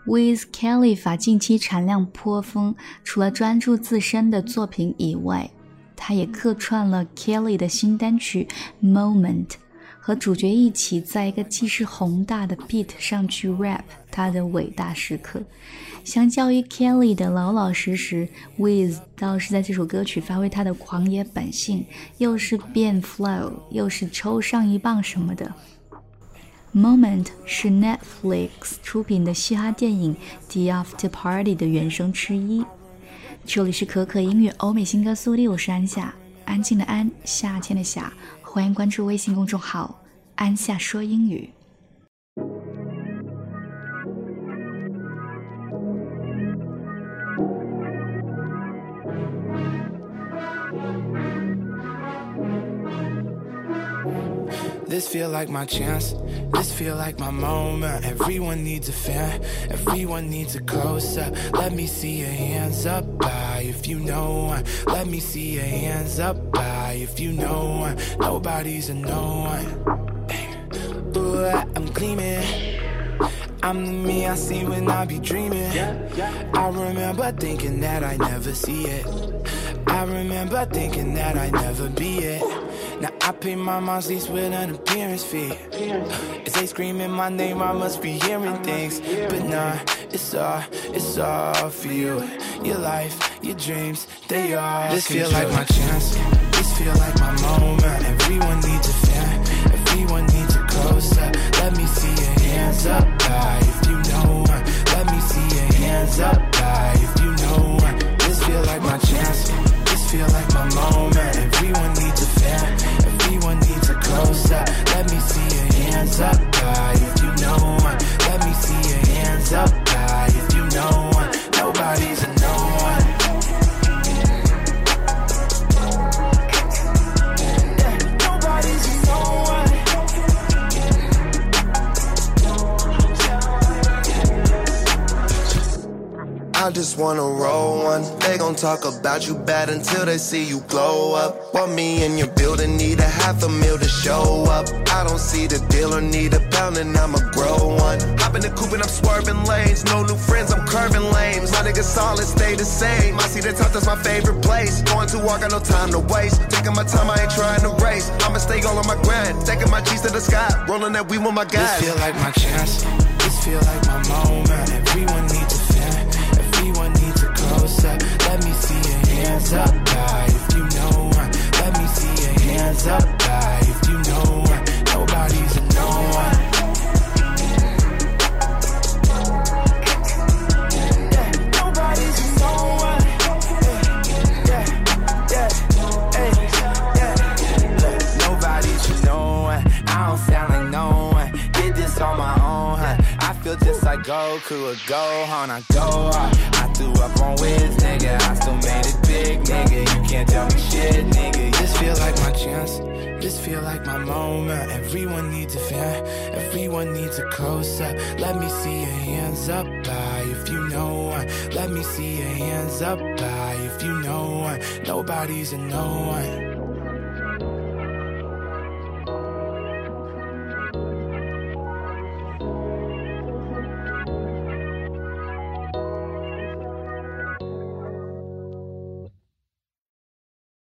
Wiz Khalifa 近期产量颇丰，除了专注自身的作品以外，他也客串了 Kelly 的新单曲 Moment， 和主角一起在一个气势宏大的 beat 上去 rap 他的伟大时刻。相较于 Kelly 的老老实实， Wiz 倒是在这首歌曲发挥他的狂野本性，又是变 flow， 又是抽上一棒什么的。Moment 是 Netflix 出品的嘻哈电影 The After Party 的原声之一。这里是可可音乐欧美新歌速递，我是安夏，安静的安，夏天的夏，欢迎关注微信公众号安夏说英语。 This feel like my chance, this feel like my moment. Everyone needs a fan, everyone needs a close-up. Let me see your hands up high if you know one. Let me see your hands up high if you know one. Nobody's a no one. Ooh, I'm gleaming, I'm the me I see when I be dreaming. I remember thinking that I never see it. I remember thinking that I never be it. Now I pay my mom's lease with an appearance fee. As they screaming my name, I must be hearing things. But nah, it's all for you. Your life, your dreams, they all This feel like my chance, this feel like my moment. Everyone needs a fan, everyone needs a close-up. Let me see your hands up high if you know one. Let me see your hands up high if you know one. This feel like my chance, this feel like my moment. Everyone needs a fan, everyone needs a close-up. Let me see your hands up high if you know one. Let me see your hands up high if you know one. Nobody's a no one. Yeah, nobody's a no one. I just wanna roll one. They gon' talk about you bad until they see you glow up. Want me in your building, need $500,000 to show up. I don't see the deal or need a pound and I'ma grow one. Hop in the coupe and I'm swerving lanes. No new friends, I'm curving lanes. My niggas solid, stay the same. I see the top, that's my favorite place. Going to war, got no time to waste. Taking my time, I ain't trying to race. I'ma stay all on my grind. Taking my G's to the sky. Rolling that weed with my guys. This feel like my chance, this feel like my moment. Everyone needs a fan, everyone needs a close-up. Let me see your hands up high if you know one. Let me see your hands up high if you know one. Nobody's a no one. Yeah, nobody's a no one. Yeah, Look, nobody's a no one. I don't sound like no one. Did this on my own, huh? I feel just like Goku or Gohan. I go hard. I threw up on Wiz, nigga. I still made it big, nigga. You can't tell me shit, nigga. This feel like my chance, this feel like my moment. Everyone needs a fan, everyone needs a close-up. Let me see your hands up high if you know one. Let me see your hands up high if you know one. Nobody's a no one.